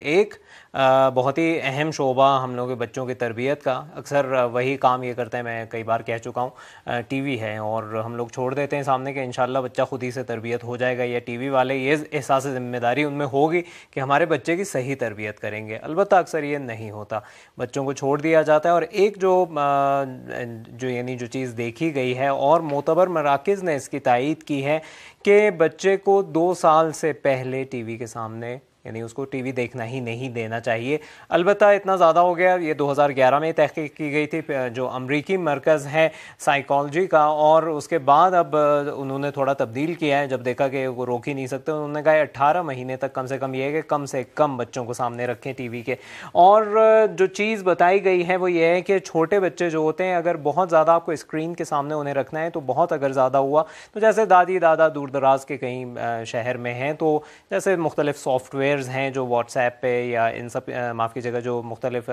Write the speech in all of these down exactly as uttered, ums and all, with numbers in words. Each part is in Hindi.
एक आ, बहुत ही अहम शोबा हम लोगों के बच्चों की तरबियत का अक्सर वही काम ये करते हैं, मैं कई बार कह चुका हूँ, टीवी है और हम लोग छोड़ देते हैं सामने कि इंशाल्लाह बच्चा खुद ही से तरबियत हो जाएगा, या टीवी वाले ये एहसास ज़िम्मेदारी उनमें होगी कि हमारे बच्चे की सही तरबियत करेंगे। अलबत्ता अक्सर ये नहीं होता, बच्चों को छोड़ दिया जाता है। और एक जो जो यानी जो चीज़ देखी गई है और मोतबर मराकिज़ ने इसकी तायीद की है कि बच्चे को दो साल से पहले टीवी के सामने यानी उसको टीवी देखना ही नहीं देना चाहिए। अलबत्ता इतना ज़्यादा हो गया, ये दो हज़ार ग्यारह में तहकीक की गई थी जो अमरीकी मरकज़ है साइकोलॉजी का, और उसके बाद अब उन्होंने थोड़ा तब्दील किया है जब देखा कि वो रोक ही नहीं सकते। उन्होंने कहा अट्ठारह महीने तक कम से कम ये है कि कम से कम बच्चों को सामने रखें टीवी के। और जो चीज़ बताई गई है वो ये है कि छोटे बच्चे जो होते हैं, अगर बहुत ज़्यादा आपको स्क्रीन के सामने उन्हें रखना है तो बहुत अगर ज़्यादा हुआ तो जैसे दादी दादा दूर दराज के कहीं शहर में हैं तो जैसे मुख्तलिफ सॉफ्टवेयर हैं जो व्हाट्सएप पे या इन सब माफ़ कीजिएगा जो मुख्तलिफ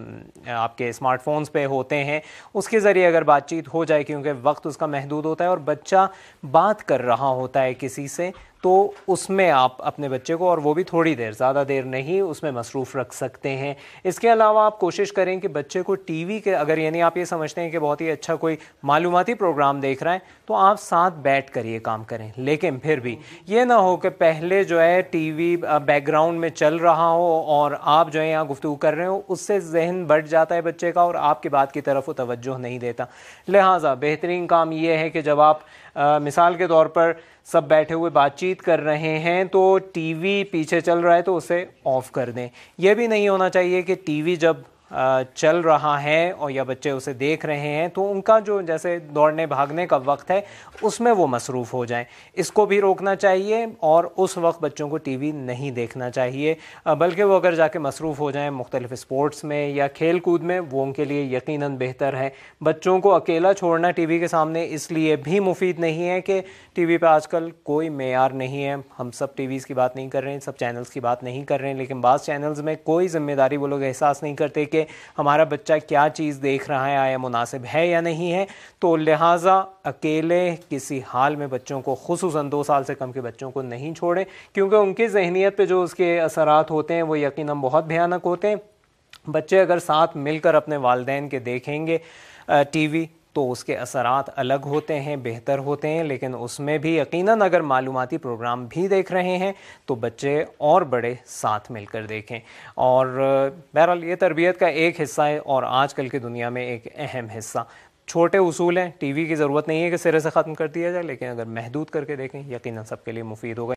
आपके स्मार्टफोन्स पे होते हैं, उसके ज़रिए अगर बातचीत हो जाए, क्योंकि वक्त उसका महदूद होता है और बच्चा बात कर रहा होता है किसी से, तो उसमें आप अपने बच्चे को, और वो भी थोड़ी देर, ज़्यादा देर नहीं, उसमें मसरूफ़ रख सकते हैं। इसके अलावा आप कोशिश करें कि बच्चे को टीवी के, अगर यानी आप ये समझते हैं कि बहुत ही अच्छा कोई मालूमाती प्रोग्राम देख रहा है तो आप साथ बैठ कर ये काम करें, लेकिन फिर भी ये ना हो कि पहले जो है टीवी बैकग्राउंड में चल रहा हो और आप जो है यहाँ गुफ्तगू कर रहे हो, उससे जहन बढ़ जाता है बच्चे का और आपकी बात की तरफ वो तवज्जो नहीं देता। लिहाजा बेहतरीन काम ये है कि जब आप आ, मिसाल के तौर पर सब बैठे हुए बातचीत कर रहे हैं तो टीवी पीछे चल रहा है तो उसे ऑफ कर दें। यह भी नहीं होना चाहिए कि टीवी जब चल रहा है और या बच्चे उसे देख रहे हैं तो उनका जो जैसे दौड़ने भागने का वक्त है उसमें वो मसरूफ़ हो जाएं। इसको भी रोकना चाहिए और उस वक्त बच्चों को टीवी नहीं देखना चाहिए, बल्कि वो अगर जाके मसरूफ़ हो जाएं मुख्तलिफ स्पोर्ट्स में या खेल कूद में, वो उनके लिए यकीनन बेहतर है। बच्चों को अकेला छोड़ना टीवी के सामने इसलिए भी मुफीद नहीं है कि टीवी पर आजकल कोई मेयार नहीं है। हम सब टीवीज़ की बात नहीं कर रहे हैं, सब चैनल्स की बात नहीं कर रहे हैं, लेकिन बाज़ चैनल्स में कोई ज़िम्मेदारी वो लोग एहसास नहीं करते कि हमारा बच्चा क्या चीज़ देख रहा है, आया मुनासिब है या नहीं है। तो लिहाजा अकेले किसी हाल में बच्चों को, खुसूसन दो साल से कम के बच्चों को नहीं छोड़ें, क्योंकि उनकी जहनीत पे जो उसके असरात होते हैं वो यकीनन बहुत भयानक होते हैं। बच्चे अगर साथ मिलकर अपने वालिदैन के देखेंगे टीवी तो उसके असरात अलग होते हैं, बेहतर होते हैं, लेकिन उसमें भी यकीनन अगर मालूमाती प्रोग्राम भी देख रहे हैं तो बच्चे और बड़े साथ मिलकर देखें। और बहरहाल ये तरबियत का एक हिस्सा है और आजकल की दुनिया में एक अहम हिस्सा। छोटे उसूल हैं, टीवी की ज़रूरत नहीं है कि सिरे से ख़त्म कर दिया जाए, लेकिन अगर महदूद करके देखें यकीनन सबके लिए मुफीद होगा।